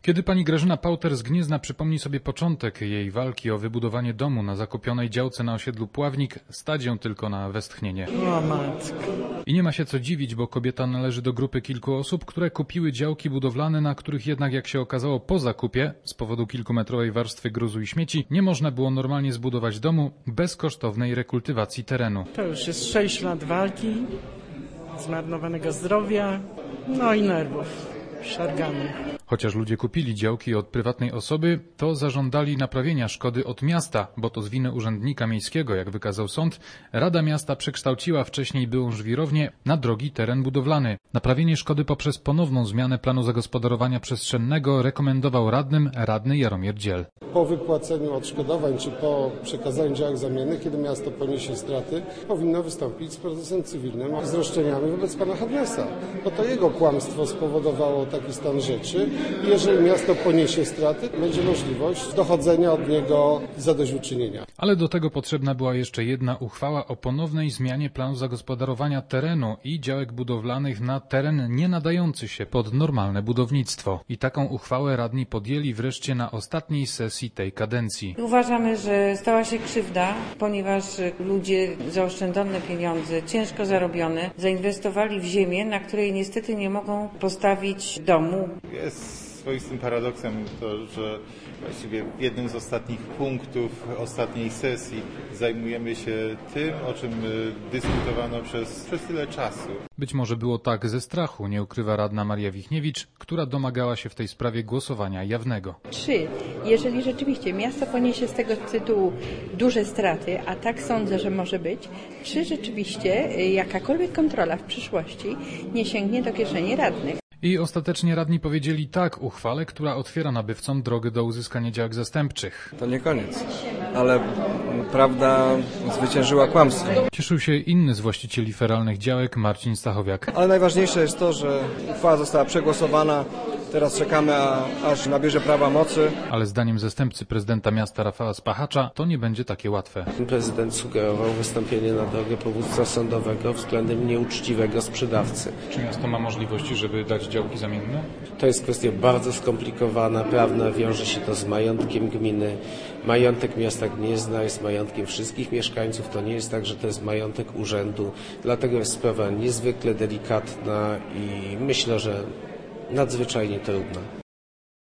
Kiedy pani Grażyna Pauter z Gniezna przypomni sobie początek jej walki o wybudowanie domu na zakupionej działce na osiedlu Pławnik, stać ją tylko na westchnienie. O matko. I nie ma się co dziwić, bo kobieta należy do grupy kilku osób, które kupiły działki budowlane, na których jednak, jak się okazało, po zakupie, z powodu kilkumetrowej warstwy gruzu i śmieci, nie można było normalnie zbudować domu bez kosztownej rekultywacji terenu. To już jest 6 lat walki, zmarnowanego zdrowia, no i nerwów szarganych. Chociaż ludzie kupili działki od prywatnej osoby, to zażądali naprawienia szkody od miasta, bo to z winy urzędnika miejskiego, jak wykazał sąd, Rada Miasta przekształciła wcześniej byłą żwirownię na drogi teren budowlany. Naprawienie szkody poprzez ponowną zmianę planu zagospodarowania przestrzennego rekomendował radny Jaromir Dziel. Po wypłaceniu odszkodowań czy po przekazaniu działek zamiennych, kiedy miasto poniesie straty, powinno wystąpić z procesem cywilnym z roszczeniami wobec pana Hadnesa, bo to jego kłamstwo spowodowało taki stan rzeczy. Jeżeli miasto poniesie straty, będzie możliwość dochodzenia od niego zadośćuczynienia. Ale do tego potrzebna była jeszcze jedna uchwała o ponownej zmianie planu zagospodarowania terenu i działek budowlanych na teren nie nadający się pod normalne budownictwo. I taką uchwałę radni podjęli wreszcie na ostatniej sesji tej kadencji. Uważamy, że stała się krzywda, ponieważ ludzie zaoszczędzone pieniądze, ciężko zarobione, zainwestowali w ziemię, na której niestety nie mogą postawić domu. Jest swoistym paradoksem to, że właściwie w jednym z ostatnich punktów ostatniej sesji zajmujemy się tym, o czym dyskutowano przez tyle czasu. Być może było tak ze strachu, nie ukrywa radna Maria Wichniewicz, która domagała się w tej sprawie głosowania jawnego. Czy, jeżeli rzeczywiście miasto poniesie z tego tytułu duże straty, a tak sądzę, że może być, czy rzeczywiście jakakolwiek kontrola w przyszłości nie sięgnie do kieszeni radnych? I ostatecznie radni powiedzieli tak uchwale, która otwiera nabywcom drogę do uzyskania działek zastępczych. To nie koniec, ale prawda zwyciężyła kłamstwo. Cieszył się inny z właścicieli feralnych działek, Marcin Stachowiak. Ale najważniejsze jest to, że uchwała została przegłosowana. Teraz czekamy, aż nabierze prawa mocy. Ale zdaniem zastępcy prezydenta miasta Rafała Spachacza to nie będzie takie łatwe. Prezydent sugerował wystąpienie na drogę powództwa sądowego względem nieuczciwego sprzedawcy. Czy miasto ma możliwości, żeby dać działki zamienne? To jest kwestia bardzo skomplikowana, prawna, wiąże się to z majątkiem gminy. Majątek miasta Gniezna jest majątkiem wszystkich mieszkańców, to nie jest tak, że to jest majątek urzędu. Dlatego jest sprawa niezwykle delikatna i myślę, że nadzwyczajnie trudna.